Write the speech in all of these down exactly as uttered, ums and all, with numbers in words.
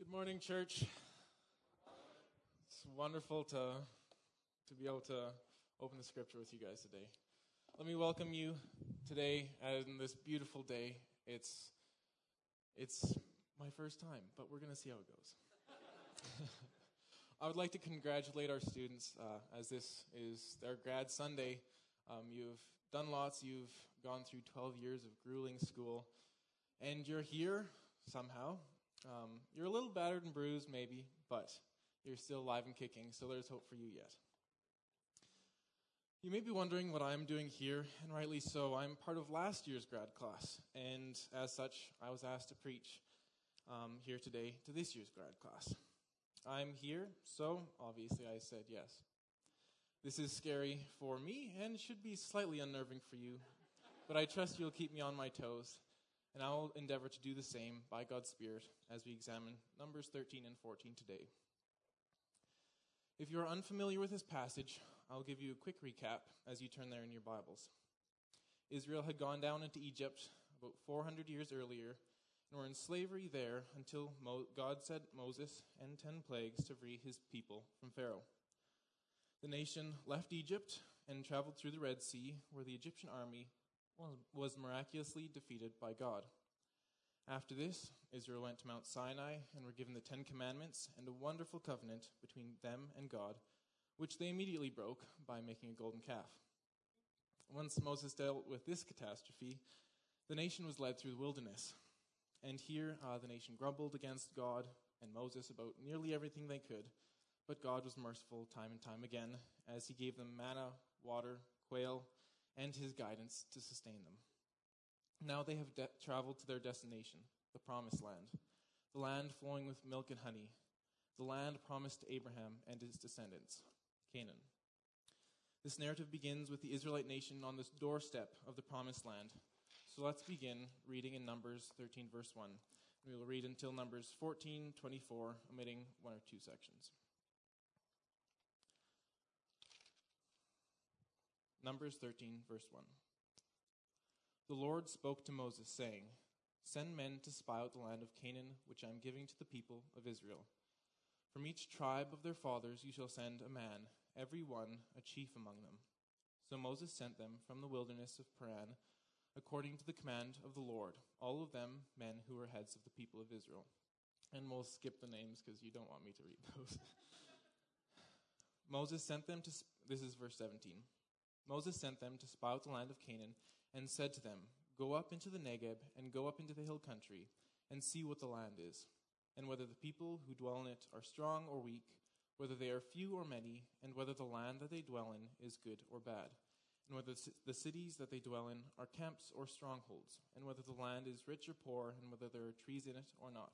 Good morning, church. It's wonderful to to be able to open the scripture with you guys today. Let me welcome you today on this beautiful day. It's it's my first time, but we're going to see how it goes. I would like to congratulate our students uh, as this is their grad Sunday. Um, you've done lots. You've gone through twelve years of grueling school, and you're here somehow. Um, you're a little battered and bruised, maybe, but you're still alive and kicking, so there's hope for you yet. You may be wondering what I'm doing here, and rightly so. I'm part of last year's grad class, and as such, I was asked to preach um, here today to this year's grad class. I'm here, so obviously I said yes. This is scary for me, and should be slightly unnerving for you, but I trust you'll keep me on my toes. And I will endeavor to do the same by God's Spirit as we examine Numbers thirteen and fourteen today. If you are unfamiliar with this passage, I'll give you a quick recap as you turn there in your Bibles. Israel had gone down into Egypt about four hundred years earlier and were in slavery there until Mo- God sent Moses and ten plagues to free his people from Pharaoh. The nation left Egypt and traveled through the Red Sea, where the Egyptian army was miraculously defeated by God. After this, Israel went to Mount Sinai and were given the Ten Commandments and a wonderful covenant between them and God, which they immediately broke by making a golden calf. Once Moses dealt with this catastrophe, the nation was led through the wilderness. And here uh, the nation grumbled against God and Moses about nearly everything they could, but God was merciful time and time again as he gave them manna, water, quail, and his guidance to sustain them. Now they have de- traveled to their destination, the Promised Land, the land flowing with milk and honey, the land promised to Abraham and his descendants, Canaan. This narrative begins with the Israelite nation on the doorstep of the Promised Land. So let's begin reading in Numbers thirteen, verse one. We will read until Numbers fourteen, twenty-four, omitting one or two sections. Numbers thirteen, verse one. The Lord spoke to Moses, saying, "Send men to spy out the land of Canaan, which I am giving to the people of Israel. From each tribe of their fathers you shall send a man, every one a chief among them." So Moses sent them from the wilderness of Paran, according to the command of the Lord, all of them men who were heads of the people of Israel. And we'll skip the names because you don't want me to read those. Moses sent them to, sp- this is verse seventeen. Moses sent them to spy out the land of Canaan and said to them, "Go up into the Negeb and go up into the hill country and see what the land is, and whether the people who dwell in it are strong or weak, whether they are few or many, and whether the land that they dwell in is good or bad, and whether the cities that they dwell in are camps or strongholds, and whether the land is rich or poor, and whether there are trees in it or not.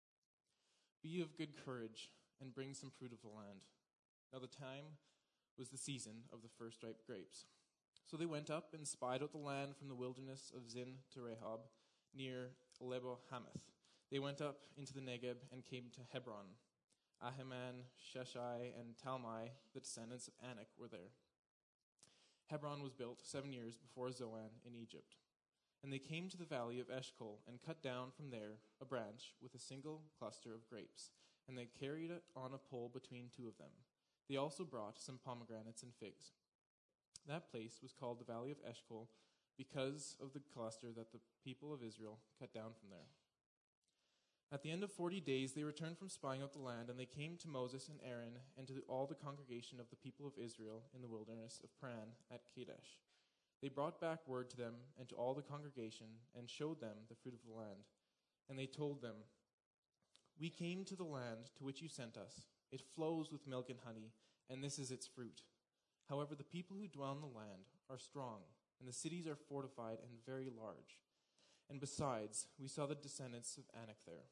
Be of good courage and bring some fruit of the land." Now the time was the season of the first ripe grapes. So they went up and spied out the land from the wilderness of Zin to Rehob, near Lebo-Hamath. They went up into the Negeb and came to Hebron. Ahiman, Sheshai, and Talmai, the descendants of Anak, were there. Hebron was built seven years before Zoan in Egypt. And they came to the valley of Eshcol and cut down from there a branch with a single cluster of grapes, and they carried it on a pole between two of them. They also brought some pomegranates and figs. That place was called the Valley of Eshcol because of the cluster that the people of Israel cut down from there. At the end of forty days, they returned from spying out the land, and they came to Moses and Aaron and to all the congregation of the people of Israel in the wilderness of Paran at Kadesh. They brought back word to them and to all the congregation and showed them the fruit of the land. And they told them, "We came to the land to which you sent us. It flows with milk and honey, and this is its fruit. However, the people who dwell in the land are strong, and the cities are fortified and very large. And besides, we saw the descendants of Anak there.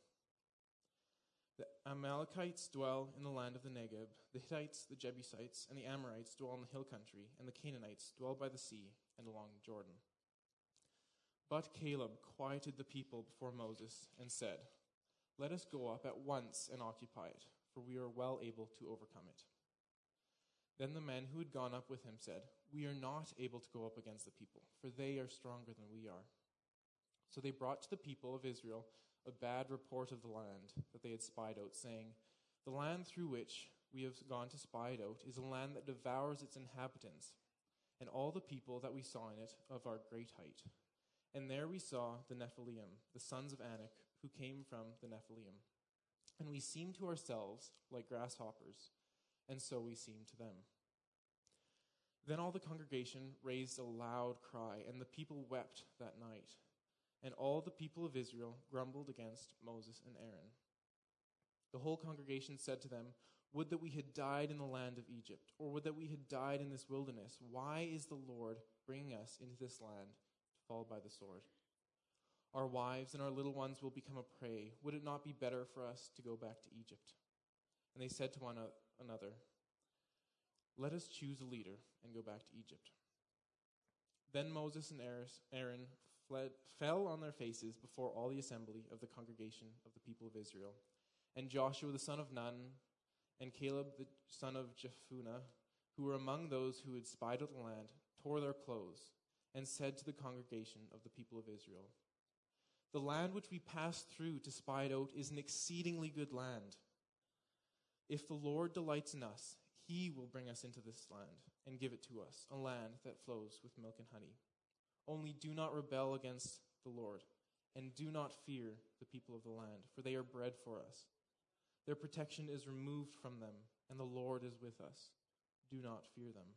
The Amalekites dwell in the land of the Negeb, the Hittites, the Jebusites, and the Amorites dwell in the hill country, and the Canaanites dwell by the sea and along Jordan." But Caleb quieted the people before Moses and said, "Let us go up at once and occupy it, for we are well able to overcome it." Then the men who had gone up with him said, "We are not able to go up against the people, for they are stronger than we are." So they brought to the people of Israel a bad report of the land that they had spied out, saying, "The land through which we have gone to spy it out is a land that devours its inhabitants, and all the people that we saw in it of our great height. And there we saw the Nephilim, the sons of Anak, who came from the Nephilim. And we seemed to ourselves like grasshoppers, and so we seemed to them." Then all the congregation raised a loud cry, and the people wept that night. And all the people of Israel grumbled against Moses and Aaron. The whole congregation said to them, "Would that we had died in the land of Egypt, or would that we had died in this wilderness. Why is the Lord bringing us into this land to fall by the sword? Our wives and our little ones will become a prey. Would it not be better for us to go back to Egypt?" And they said to one another, "Let us choose a leader and go back to Egypt." Then Moses and Aaron fled, fell on their faces before all the assembly of the congregation of the people of Israel. And Joshua the son of Nun and Caleb the son of Jephunneh, who were among those who had spied out the land, tore their clothes and said to the congregation of the people of Israel, "The land which we passed through to spy it out is an exceedingly good land. If the Lord delights in us, he will bring us into this land and give it to us, a land that flows with milk and honey. Only do not rebel against the Lord, and do not fear the people of the land, for they are bread for us. Their protection is removed from them, and the Lord is with us. Do not fear them."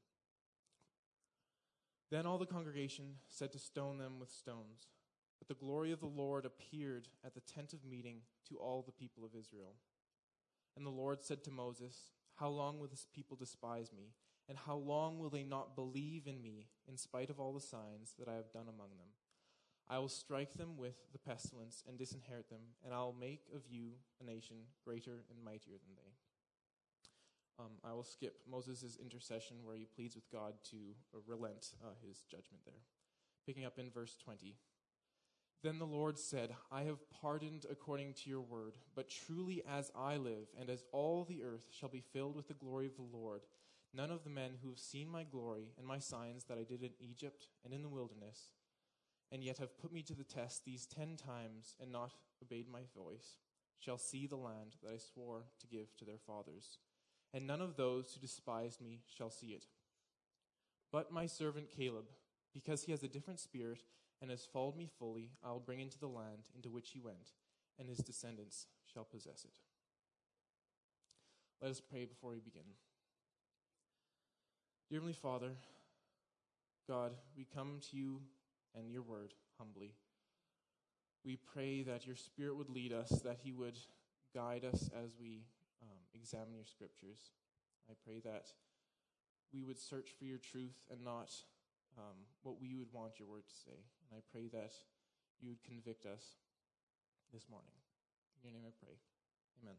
Then all the congregation said to stone them with stones. But the glory of the Lord appeared at the tent of meeting to all the people of Israel. And the Lord said to Moses, "How long will this people despise me? And how long will they not believe in me, in spite of all the signs that I have done among them? I will strike them with the pestilence and disinherit them, and I will make of you a nation greater and mightier than they." Um, I will skip Moses' intercession where he pleads with God to uh, relent uh, his judgment there. Picking up in verse twenty. Then the Lord said, "I have pardoned according to your word, but truly as I live, and as all the earth shall be filled with the glory of the Lord, none of the men who have seen my glory and my signs that I did in Egypt and in the wilderness, and yet have put me to the test these ten times and not obeyed my voice, shall see the land that I swore to give to their fathers. And none of those who despised me shall see it. But my servant Caleb, because he has a different spirit and has followed me fully, I will bring into the land into which he went, and his descendants shall possess it." Let us pray before we begin. Dear Heavenly Father, God, we come to you and your word humbly. We pray that your Spirit would lead us, that he would guide us as we um, examine your scriptures. I pray that we would search for your truth and not um, what we would want your word to say. And I pray that you would convict us this morning. In your name I pray. Amen.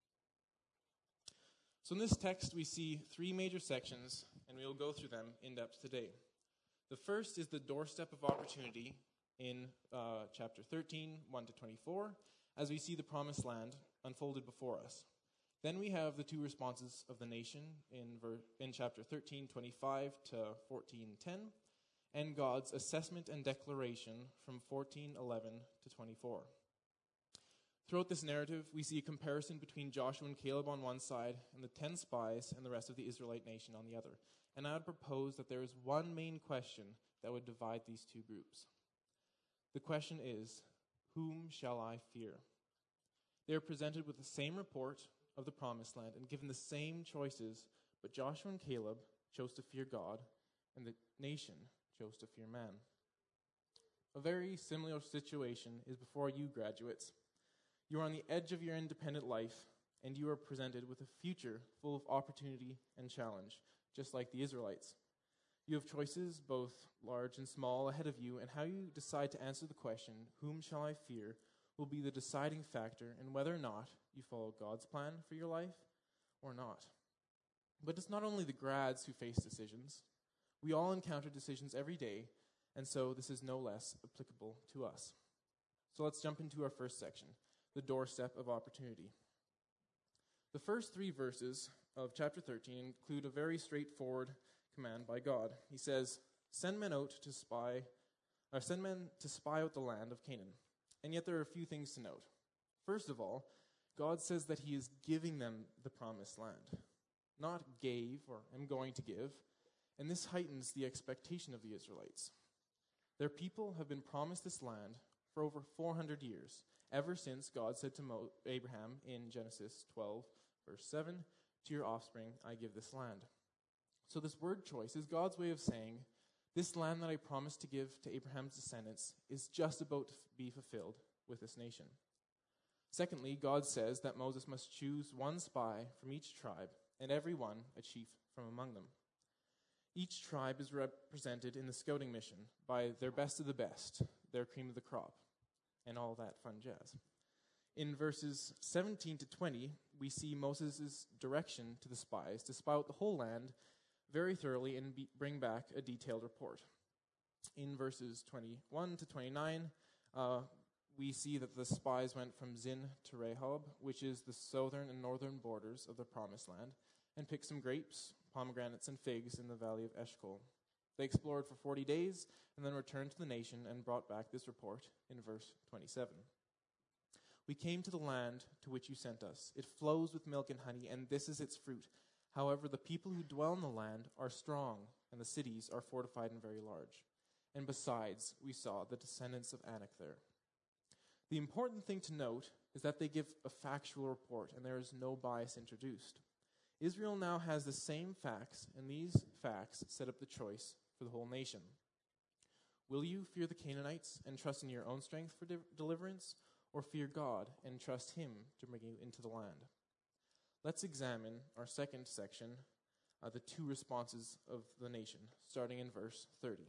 So in this text, we see three major sections, and we will go through them in depth today. The first is the doorstep of opportunity in uh, chapter thirteen, one to twenty-four, as we see the promised land unfolded before us. Then we have the two responses of the nation in, ver- in chapter thirteen, twenty-five to fourteen, ten, and God's assessment and declaration from fourteen, eleven to twenty-four. Throughout this narrative, we see a comparison between Joshua and Caleb on one side and the ten spies and the rest of the Israelite nation on the other. And I would propose that there is one main question that would divide these two groups. The question is, whom shall I fear? They are presented with the same report of the promised land and given the same choices, but Joshua and Caleb chose to fear God, and the nation chose to fear man. A very similar situation is before you, graduates. You are on the edge of your independent life, and you are presented with a future full of opportunity and challenge, just like the Israelites. You have choices, both large and small, ahead of you, and how you decide to answer the question, whom shall I fear, will be the deciding factor in whether or not you follow God's plan for your life or not. But it's not only the grads who face decisions. We all encounter decisions every day, and so this is no less applicable to us. So let's jump into our first section, the doorstep of opportunity. The first three verses of chapter thirteen include a very straightforward command by God. He says, "Send men out to spy, or send men to spy out the land of Canaan." and yet there are a few things to note. First of all, God says that he is giving them the promised land, not gave or am going to give, and this heightens the expectation of the Israelites. Their people have been promised this land for over four hundred years, ever since God said to Mo- Abraham in Genesis twelve, verse seven, "To your offspring I give this land." So this word choice is God's way of saying, this land that I promised to give to Abraham's descendants is just about to be fulfilled with this nation. Secondly, God says that Moses must choose one spy from each tribe, and every one a chief from among them. Each tribe is represented in the scouting mission by their best of the best, their cream of the crop, and all that fun jazz. In verses seventeen to twenty, we see Moses' direction to the spies to spy out the whole land very thoroughly and be, bring back a detailed report. In verses twenty-one to twenty-nine, uh, we see that the spies went from Zin to Rehob, which is the southern and northern borders of the Promised Land, and picked some grapes, pomegranates, and figs in the valley of Eshcol. They explored for forty days and then returned to the nation and brought back this report in verse twenty-seven. "We came to the land to which you sent us. It flows with milk and honey, and this is its fruit. However, the people who dwell in the land are strong, and the cities are fortified and very large. And besides, we saw the descendants of Anak there." The important thing to note is that they give a factual report, and there is no bias introduced. Israel now has the same facts, and these facts set up the choice for the whole nation. Will you fear the Canaanites and trust in your own strength for de- deliverance, or fear God and trust him to bring you into the land? Let's examine our second section, uh, the two responses of the nation, starting in verse thirty.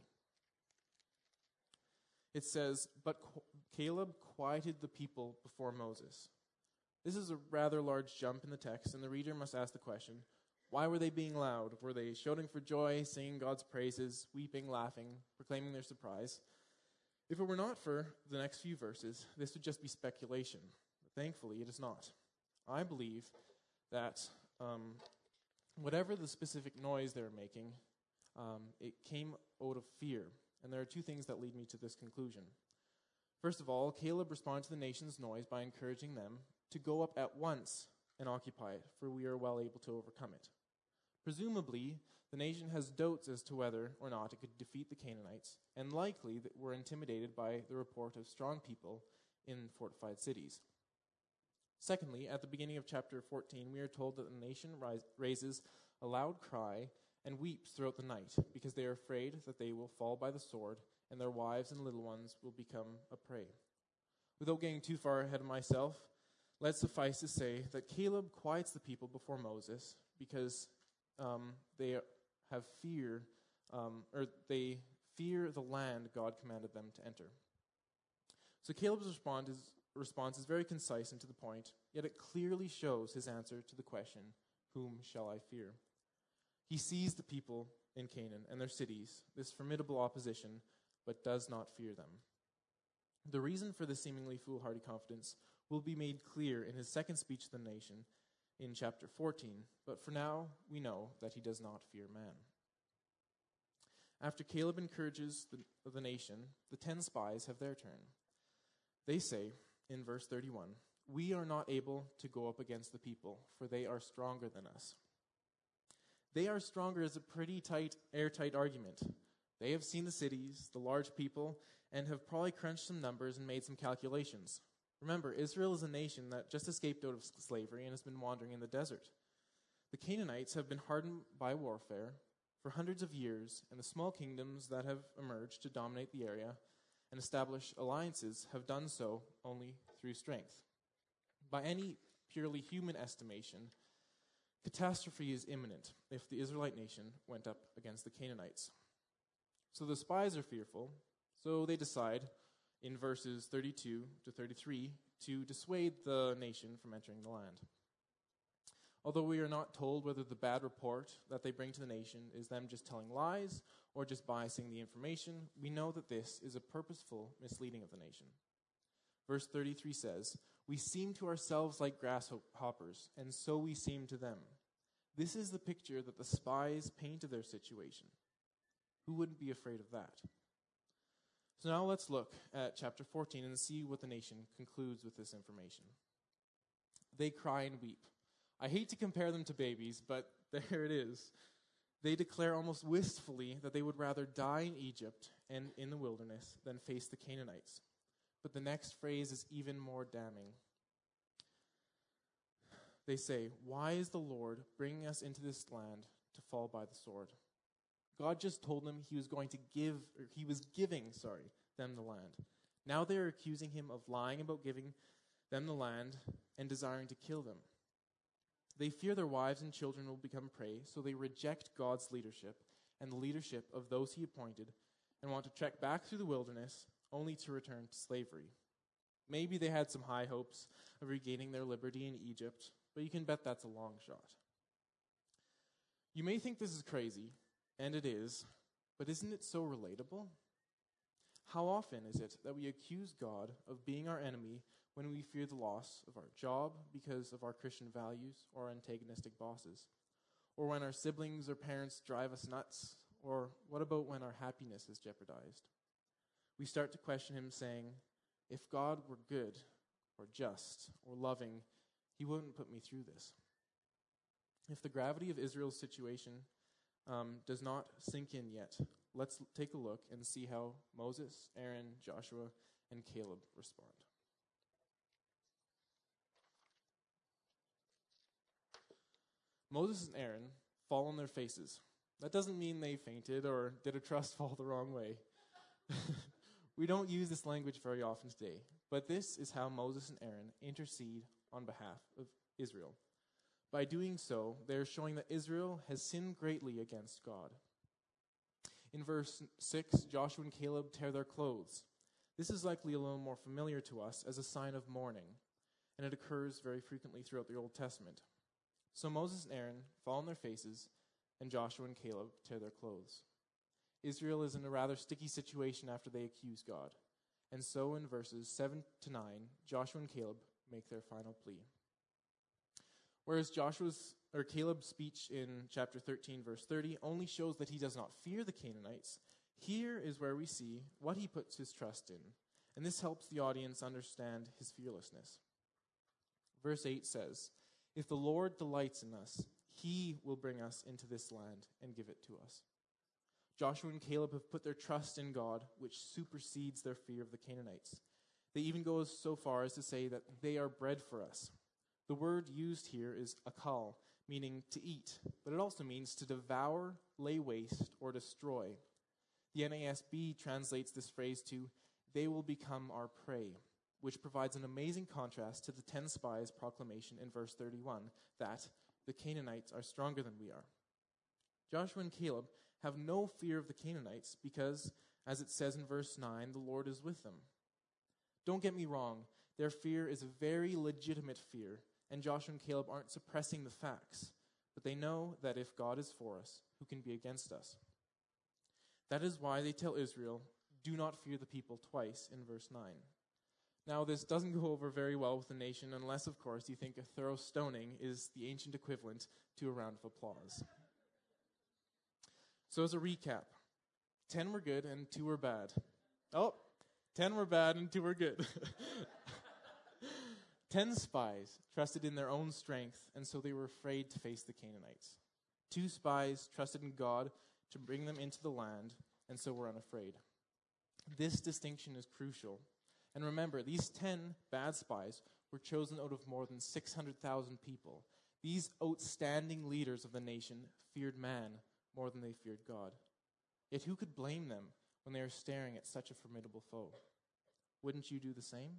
It says, "But Qu- Caleb quieted the people before Moses." This is a rather large jump in the text, and the reader must ask the question, why were they being loud? Were they shouting for joy, singing God's praises, weeping, laughing, proclaiming their surprise? If it were not for the next few verses, this would just be speculation. But thankfully, it is not. I believe that um, whatever the specific noise they were making, um, it came out of fear. And there are two things that lead me to this conclusion. First of all, Caleb responded to the nation's noise by encouraging them to go up at once and occupy it, for we are well able to overcome it. Presumably, the nation has doubts as to whether or not it could defeat the Canaanites, and likely that were intimidated by the report of strong people in fortified cities. Secondly, at the beginning of chapter fourteen, we are told that the nation rise, raises a loud cry and weeps throughout the night, because they are afraid that they will fall by the sword, and their wives and little ones will become a prey. Without getting too far ahead of myself, let's suffice to say that Caleb quiets the people before Moses because um, they have fear, um, or they fear the land God commanded them to enter. So Caleb's response is, response is very concise and to the point, yet it clearly shows his answer to the question, whom shall I fear? He sees the people in Canaan and their cities, this formidable opposition, but does not fear them. The reason for this seemingly foolhardy confidence will be made clear in his second speech to the nation in chapter fourteen, but for now we know that he does not fear man. After Caleb encourages the, the nation, the ten spies have their turn. They say in verse thirty-one, "We are not able to go up against the people, for they are stronger than us." They are stronger is a pretty tight, airtight argument. They have seen the cities, the large people, and have probably crunched some numbers and made some calculations. Remember, Israel is a nation that just escaped out of slavery and has been wandering in the desert. The Canaanites have been hardened by warfare for hundreds of years, and the small kingdoms that have emerged to dominate the area and establish alliances have done so only through strength. By any purely human estimation, catastrophe is imminent if the Israelite nation went up against the Canaanites. So the spies are fearful, so they decide in verses thirty-two to thirty-three to dissuade the nation from entering the land. Although we are not told whether the bad report that they bring to the nation is them just telling lies or just biasing the information, we know that this is a purposeful misleading of the nation. Verse thirty-three says, "We seem to ourselves like grasshoppers, and so we seem to them." This is the picture that the spies paint of their situation. Who wouldn't be afraid of that? So now let's look at chapter fourteen and see what the nation concludes with this information. They cry and weep. I hate to compare them to babies, but there it is. They declare almost wistfully that they would rather die in Egypt and in the wilderness than face the Canaanites. But the next phrase is even more damning. They say, "Why is the Lord bringing us into this land to fall by the sword?" God just told them he was going to give, or he was giving, sorry, them the land. Now they are accusing him of lying about giving them the land and desiring to kill them. They fear their wives and children will become prey, so they reject God's leadership and the leadership of those he appointed and want to trek back through the wilderness only to return to slavery. Maybe they had some high hopes of regaining their liberty in Egypt, but you can bet that's a long shot. You may think this is crazy, and it is, but isn't it so relatable? How often is it that we accuse God of being our enemy when we fear the loss of our job because of our Christian values or antagonistic bosses? Or when our siblings or parents drive us nuts? Or what about when our happiness is jeopardized? We start to question him, saying, if God were good or just or loving, he wouldn't put me through this. If the gravity of Israel's situation um, does not sink in yet, let's take a look and see how Moses, Aaron, Joshua, and Caleb respond. Moses and Aaron fall on their faces. That doesn't mean they fainted or did a trust fall the wrong way. We don't use this language very often today, but this is how Moses and Aaron intercede on behalf of Israel. By doing so, they are showing that Israel has sinned greatly against God. In verse six, Joshua and Caleb tear their clothes. This is likely a little more familiar to us as a sign of mourning, and it occurs very frequently throughout the Old Testament. So Moses and Aaron fall on their faces, and Joshua and Caleb tear their clothes. Israel is in a rather sticky situation after they accuse God. And so in verses seven to nine, Joshua and Caleb make their final plea. Whereas Joshua's or Caleb's speech in chapter thirteen, verse thirty, only shows that he does not fear the Canaanites, here is where we see what he puts his trust in. And this helps the audience understand his fearlessness. Verse eight says, "If the Lord delights in us, he will bring us into this land and give it to us." Joshua and Caleb have put their trust in God, which supersedes their fear of the Canaanites. They even go so far as to say that they are bread for us. The word used here is akal, meaning to eat, but it also means to devour, lay waste, or destroy. The N A S B translates this phrase to, "They will become our prey," which provides an amazing contrast to the ten spies proclamation in verse thirty-one, that the Canaanites are stronger than we are. Joshua and Caleb have no fear of the Canaanites because, as it says in verse nine, the Lord is with them. Don't get me wrong, their fear is a very legitimate fear, and Joshua and Caleb aren't suppressing the facts, but they know that if God is for us, who can be against us? That is why they tell Israel, "Do not fear the people," twice in verse nine. Now, this doesn't go over very well with the nation unless, of course, you think a thorough stoning is the ancient equivalent to a round of applause. So as a recap, ten were good and two were bad. Oh, ten were bad and two were good. Ten spies trusted in their own strength, and so they were afraid to face the Canaanites. Two spies trusted in God to bring them into the land, and so were unafraid. This distinction is crucial. And remember, these ten bad spies were chosen out of more than six hundred thousand people. These outstanding leaders of the nation feared man more than they feared God. Yet who could blame them when they are staring at such a formidable foe? Wouldn't you do the same?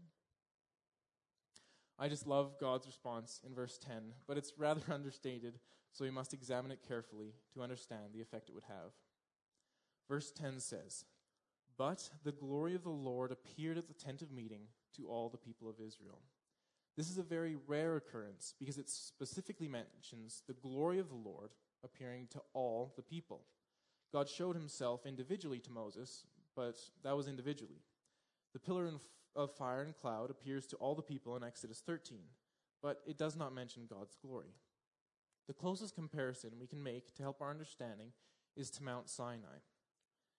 I just love God's response in verse ten, but it's rather understated, so we must examine it carefully to understand the effect it would have. Verse ten says, "But the glory of the Lord appeared at the tent of meeting to all the people of Israel." This is a very rare occurrence because it specifically mentions the glory of the Lord appearing to all the people. God showed himself individually to Moses, but that was individually. The pillar of fire and cloud appears to all the people in Exodus thirteen, but it does not mention God's glory. The closest comparison we can make to help our understanding is to Mount Sinai.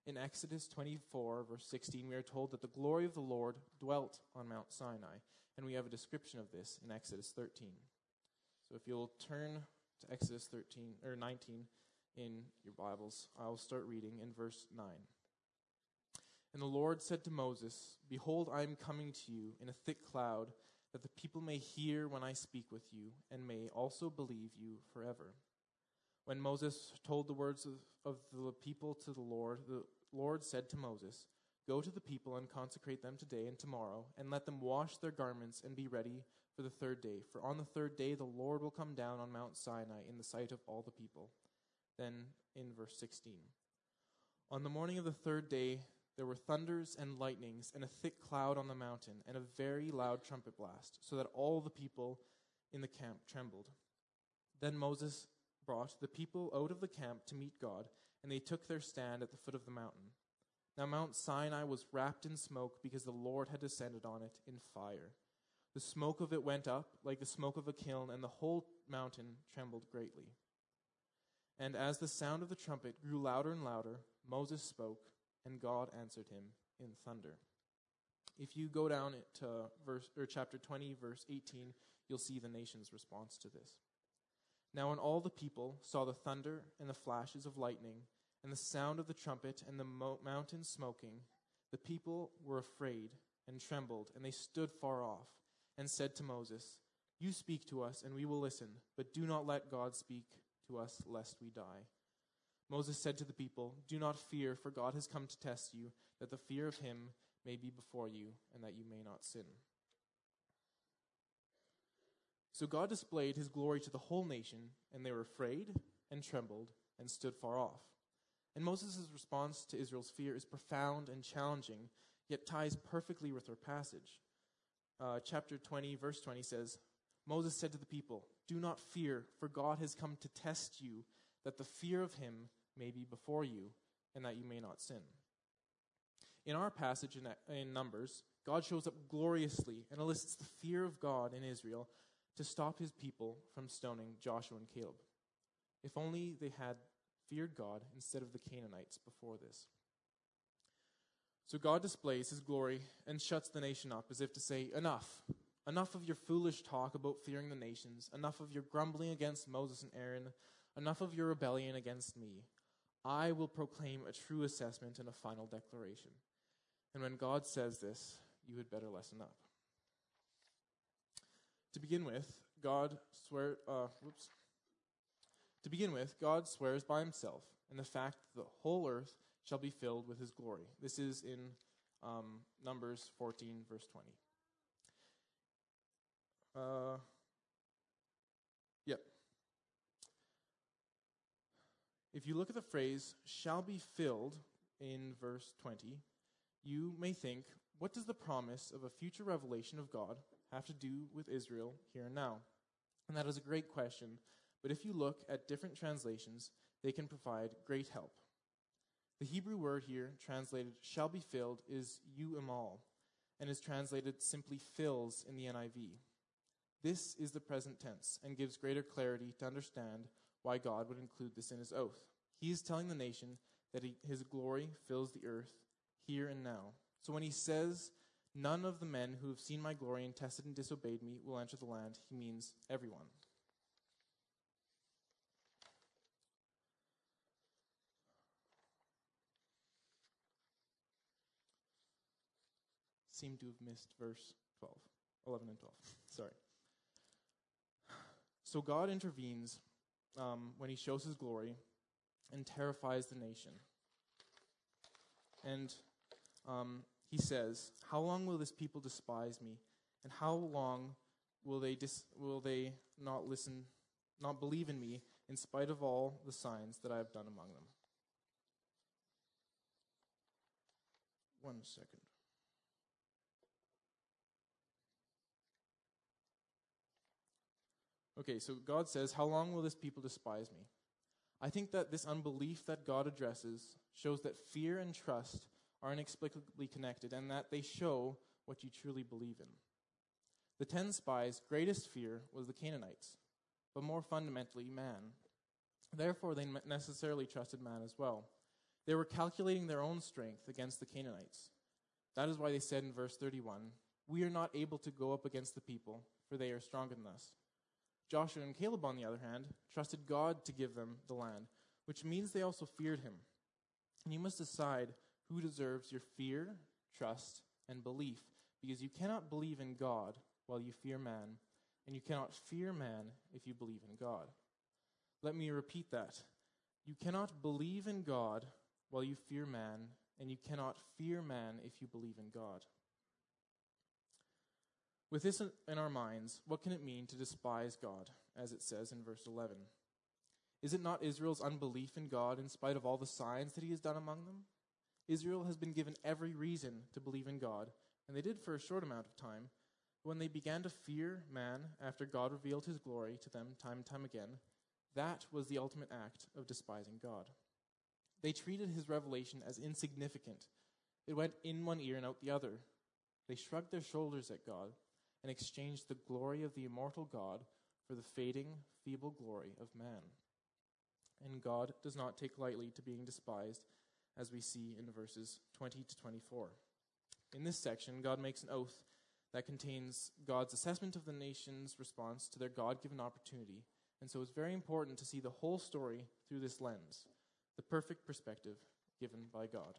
In Exodus twenty-four, verse sixteen, we are told that the glory of the Lord dwelt on Mount Sinai, and we have a description of this in Exodus thirteen. So if you'll turn to Exodus thirteen or nineteen in your Bibles, I'll start reading in verse nine. And the Lord said to Moses, "Behold, I am coming to you in a thick cloud, that the people may hear when I speak with you, and may also believe you forever." When Moses told the words of, of the people to the Lord, the Lord said to Moses, "Go to the people and consecrate them today and tomorrow, and let them wash their garments and be ready for the third day. For on the third day the Lord will come down on Mount Sinai in the sight of all the people." Then in verse sixteen, "On the morning of the third day there were thunders and lightnings and a thick cloud on the mountain and a very loud trumpet blast, so that all the people in the camp trembled. Then Moses brought the people out of the camp to meet God, and they took their stand at the foot of the mountain. Now Mount Sinai was wrapped in smoke because the Lord had descended on it in fire. The smoke of it went up like the smoke of a kiln, and the whole mountain trembled greatly. And as the sound of the trumpet grew louder and louder, Moses spoke, and God answered him in thunder." If you go down to verse or chapter twenty, verse eighteen, you'll see the nation's response to this. "Now when all the people saw the thunder and the flashes of lightning and the sound of the trumpet and the mo- mountain smoking, the people were afraid and trembled, and they stood far off and said to Moses, 'You speak to us, and we will listen, but do not let God speak to us, lest we die.' Moses said to the people, 'Do not fear, for God has come to test you, that the fear of him may be before you, and that you may not sin.'" So God displayed his glory to the whole nation, and they were afraid and trembled and stood far off. And Moses' response to Israel's fear is profound and challenging, yet ties perfectly with our passage. Uh, chapter twenty, verse twenty says, "Moses said to the people, 'Do not fear, for God has come to test you, that the fear of him may be before you, and that you may not sin.'" In our passage in, in Numbers, God shows up gloriously and elicits the fear of God in Israel to stop his people from stoning Joshua and Caleb. If only they had feared God instead of the Canaanites before this. So God displays his glory and shuts the nation up as if to say, "Enough. Enough of your foolish talk about fearing the nations. Enough of your grumbling against Moses and Aaron. Enough of your rebellion against me. I will proclaim a true assessment and a final declaration. And when God says this, you had better listen up." To begin with, God swear, uh, whoops. To begin with, God swears by himself and the fact that the whole earth shall be filled with his glory. This is in um, Numbers fourteen, verse twenty. Uh, yep. If you look at the phrase "shall be filled" in verse twenty, you may think, what does the promise of a future revelation of God have to do with Israel here and now? And that is a great question, but if you look at different translations, they can provide great help. The Hebrew word here, translated "shall be filled," is yu'emal, and is translated simply "fills" in the N I V. This is the present tense and gives greater clarity to understand why God would include this in his oath. He is telling the nation that he, his glory fills the earth here and now. So when he says, "None of the men who have seen my glory and tested and disobeyed me will enter the land," he means everyone. Seem to have missed verse twelve, eleven and twelve. Sorry. So God intervenes um, when he shows his glory and terrifies the nation. And um, he says, "How long will this people despise me? And how long will they dis- will they not listen, not believe in me, in spite of all the signs that I have done among them?" One second. Okay, so God says, "How long will this people despise me?" I think that this unbelief that God addresses shows that fear and trust are inexplicably connected, and that they show what you truly believe in. The ten spies' greatest fear was the Canaanites, but more fundamentally, man. Therefore, they necessarily trusted man as well. They were calculating their own strength against the Canaanites. That is why they said in verse thirty-one, "We are not able to go up against the people, for they are stronger than us." Joshua and Caleb, on the other hand, trusted God to give them the land, which means they also feared him. And you must decide who deserves your fear, trust, and belief, because you cannot believe in God while you fear man, and you cannot fear man if you believe in God. Let me repeat that. You cannot believe in God while you fear man, and you cannot fear man if you believe in God. With this in our minds, what can it mean to despise God, as it says in verse eleven? Is it not Israel's unbelief in God in spite of all the signs that he has done among them? Israel has been given every reason to believe in God, and they did for a short amount of time. When they began to fear man after God revealed his glory to them time and time again, that was the ultimate act of despising God. They treated his revelation as insignificant. It went in one ear and out the other. They shrugged their shoulders at God and exchanged the glory of the immortal God for the fading, feeble glory of man. And God does not take lightly to being despised, as we see in verses twenty to twenty-four. In this section, God makes an oath that contains God's assessment of the nation's response to their God-given opportunity. And so it's very important to see the whole story through this lens, the perfect perspective given by God.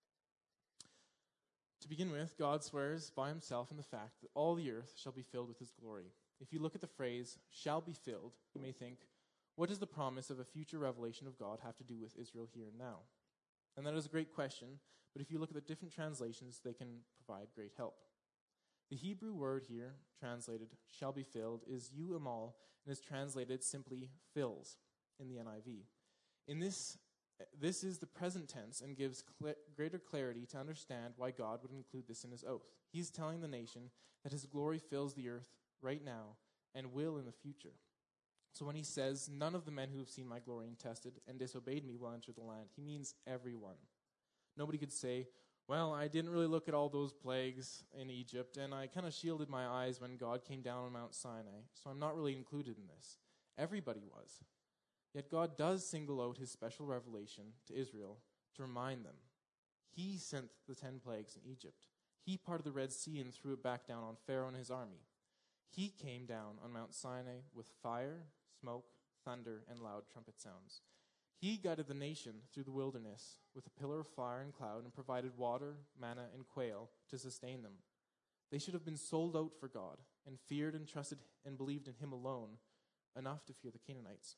To begin with, God swears by himself in the fact that all the earth shall be filled with his glory. If you look at the phrase, shall be filled, you may think, what does the promise of a future revelation of God have to do with Israel here and now? And that is a great question, but if you look at the different translations, they can provide great help. The Hebrew word here, translated shall be filled, is u'emal, and is translated simply fills in the N I V. In this, this is the present tense and gives cl- greater clarity to understand why God would include this in his oath. He's telling the nation that his glory fills the earth right now and will in the future. So when he says, none of the men who have seen my glory and tested and disobeyed me will enter the land, he means everyone. Nobody could say, well, I didn't really look at all those plagues in Egypt, and I kind of shielded my eyes when God came down on Mount Sinai, so I'm not really included in this. Everybody was. Yet God does single out his special revelation to Israel to remind them. He sent the ten plagues in Egypt. He parted the Red Sea and threw it back down on Pharaoh and his army. He came down on Mount Sinai with fire, smoke, thunder, and loud trumpet sounds. He guided the nation through the wilderness with a pillar of fire and cloud and provided water, manna, and quail to sustain them. They should have been sold out for God and feared and trusted and believed in him alone, enough to fear the Canaanites.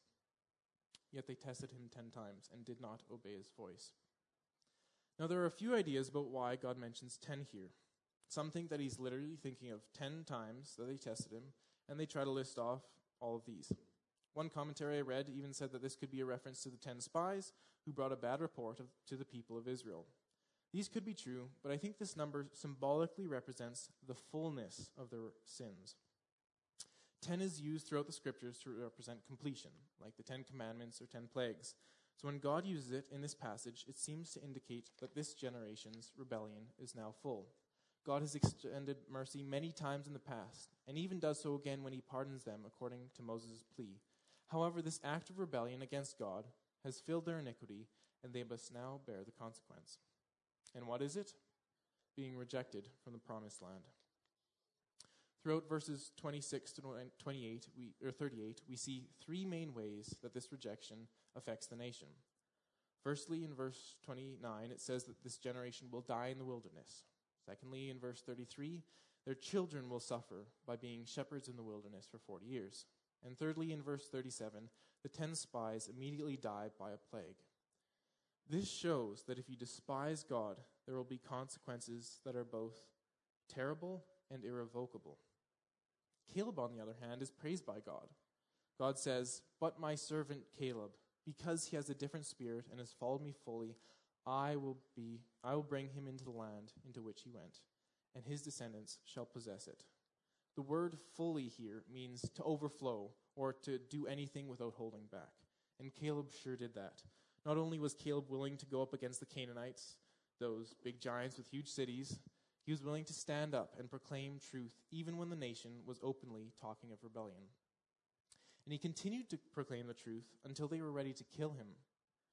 Yet they tested him ten times and did not obey his voice. Now there are a few ideas about why God mentions ten here. Some think that he's literally thinking of ten times that they tested him, and they try to list off all of these. One commentary I read even said that this could be a reference to the ten spies who brought a bad report of, to the people of Israel. These could be true, but I think this number symbolically represents the fullness of their sins. Ten is used throughout the scriptures to represent completion, like the Ten Commandments or Ten Plagues. So when God uses it in this passage, it seems to indicate that this generation's rebellion is now full. God has extended mercy many times in the past, and even does so again when he pardons them according to Moses' plea. However, this act of rebellion against God has filled their iniquity, and they must now bear the consequence. And what is it? Being rejected from the promised land. Throughout verses twenty-six to twenty-eight, we, or thirty-eight, we see three main ways that this rejection affects the nation. Firstly, in verse twenty-nine, it says that this generation will die in the wilderness. Secondly, in verse thirty-three, their children will suffer by being shepherds in the wilderness for forty years. And thirdly, in verse thirty-seven, the ten spies immediately die by a plague. This shows that if you despise God, there will be consequences that are both terrible and irrevocable. Caleb, on the other hand, is praised by God. God says, "But my servant Caleb, because he has a different spirit and has followed me fully, I will be I will bring him into the land into which he went, and his descendants shall possess it." The word fully here means to overflow or to do anything without holding back. And Caleb sure did that. Not only was Caleb willing to go up against the Canaanites, those big giants with huge cities, he was willing to stand up and proclaim truth even when the nation was openly talking of rebellion. And he continued to proclaim the truth until they were ready to kill him.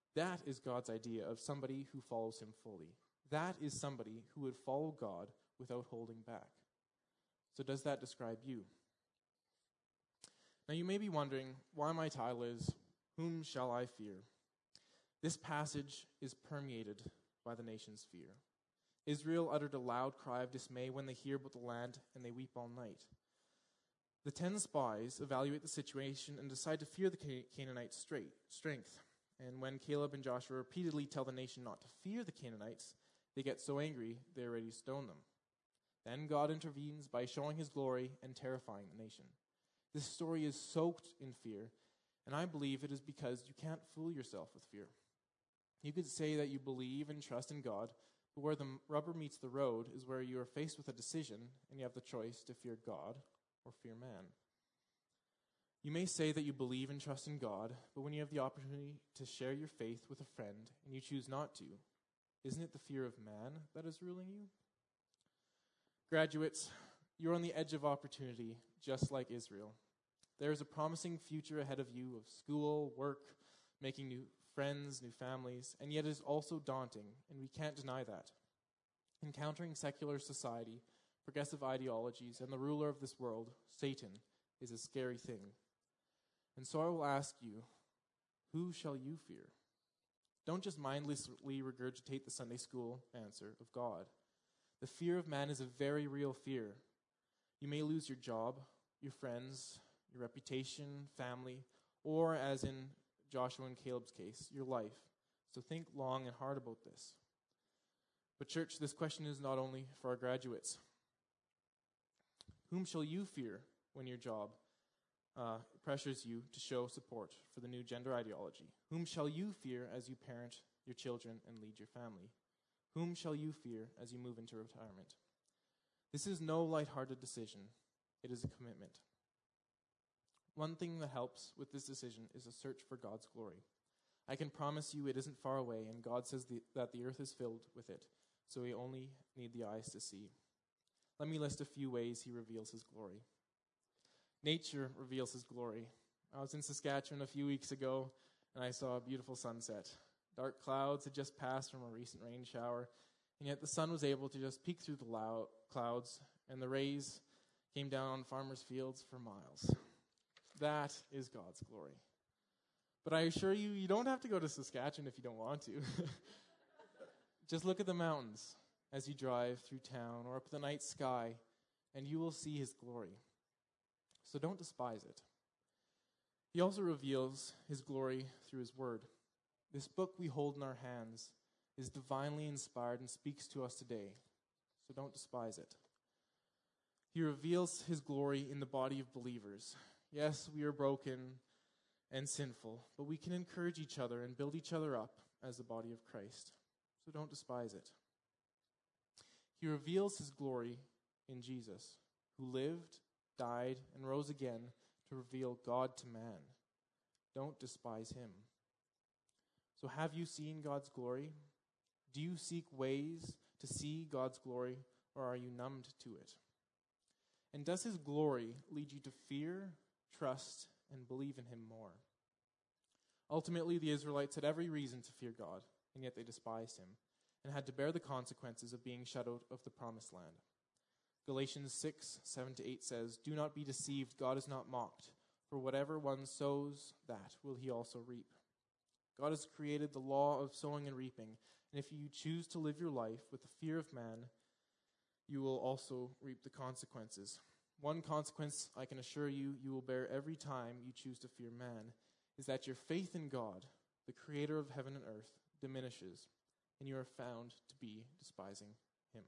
That is God's idea of somebody who follows him fully. That is somebody who would follow God without holding back. So does that describe you? Now you may be wondering why my title is, Whom Shall I Fear? This passage is permeated by the nation's fear. Israel uttered a loud cry of dismay when they hear about the land, and they weep all night. The ten spies evaluate the situation and decide to fear the Canaanite strength. And when Caleb and Joshua repeatedly tell the nation not to fear the Canaanites, they get so angry they are ready to stone them. Then God intervenes by showing his glory and terrifying the nation. This story is soaked in fear, and I believe it is because you can't fool yourself with fear. You could say that you believe and trust in God, but where the rubber meets the road is where you are faced with a decision and you have the choice to fear God or fear man. You may say that you believe and trust in God, but when you have the opportunity to share your faith with a friend and you choose not to, isn't it the fear of man that is ruling you? Graduates, you're on the edge of opportunity, just like Israel. There is a promising future ahead of you of school, work, making new friends, new families, and yet it is also daunting, and we can't deny that. Encountering secular society, progressive ideologies, and the ruler of this world, Satan, is a scary thing. And so I will ask you, who shall you fear? Don't just mindlessly regurgitate the Sunday school answer of God. The fear of man is a very real fear. You may lose your job, your friends, your reputation, family, or, as in Joshua and Caleb's case, your life. So think long and hard about this. But church, this question is not only for our graduates. Whom shall you fear when your job uh, pressures you to show support for the new gender ideology? Whom shall you fear as you parent your children and lead your family? Whom shall you fear as you move into retirement? This is no lighthearted decision. It is a commitment. One thing that helps with this decision is a search for God's glory. I can promise you it isn't far away, and God says the, that the earth is filled with it, so we only need the eyes to see. Let me list a few ways he reveals his glory. Nature reveals his glory. I was in Saskatchewan a few weeks ago, and I saw a beautiful sunset. Dark clouds had just passed from a recent rain shower, and yet the sun was able to just peek through the loud clouds, and the rays came down on farmers' fields for miles. That is God's glory. But I assure you, you don't have to go to Saskatchewan if you don't want to. Just look at the mountains as you drive through town or up the night sky, and you will see his glory. So don't despise it. He also reveals his glory through his word. This book we hold in our hands is divinely inspired and speaks to us today, so don't despise it. He reveals his glory in the body of believers. Yes, we are broken and sinful, but we can encourage each other and build each other up as the body of Christ, so don't despise it. He reveals his glory in Jesus, who lived, died, and rose again to reveal God to man. Don't despise him. So have you seen God's glory? Do you seek ways to see God's glory, or are you numbed to it? And does his glory lead you to fear, trust, and believe in him more? Ultimately, the Israelites had every reason to fear God, and yet they despised him, and had to bear the consequences of being shut out of the promised land. Galatians six, seven to eight says, "Do not be deceived, God is not mocked, for whatever one sows, that will he also reap. God has created the law of sowing and reaping, and if you choose to live your life with the fear of man, you will also reap the consequences. One consequence I can assure you, you will bear every time you choose to fear man, is that your faith in God, the creator of heaven and earth, diminishes, and you are found to be despising him.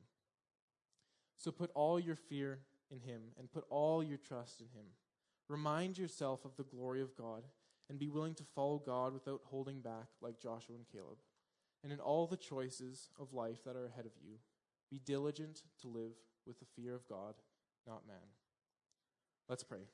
So put all your fear in him, and put all your trust in him. Remind yourself of the glory of God, and be willing to follow God without holding back like Joshua and Caleb. And in all the choices of life that are ahead of you, be diligent to live with the fear of God, not man." Let's pray.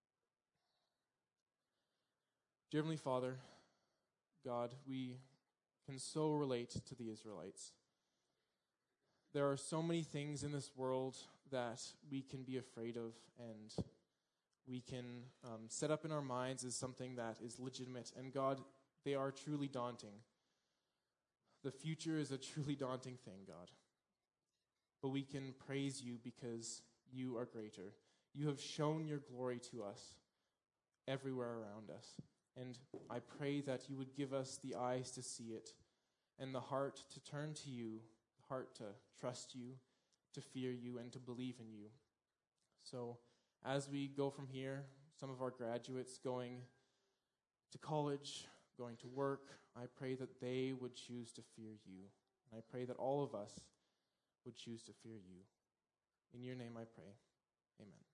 Dear Heavenly Father, God, we can so relate to the Israelites. There are so many things in this world that we can be afraid of, and we can um, set up in our minds as something that is legitimate. And God, they are truly daunting. The future is a truly daunting thing, God. But we can praise you because you are greater. You have shown your glory to us everywhere around us. And I pray that you would give us the eyes to see it and the heart to turn to you, the heart to trust you, to fear you, and to believe in you. So as we go from here, some of our graduates going to college, going to work, I pray that they would choose to fear you. And I pray that all of us would choose to fear you. In your name I pray. Amen.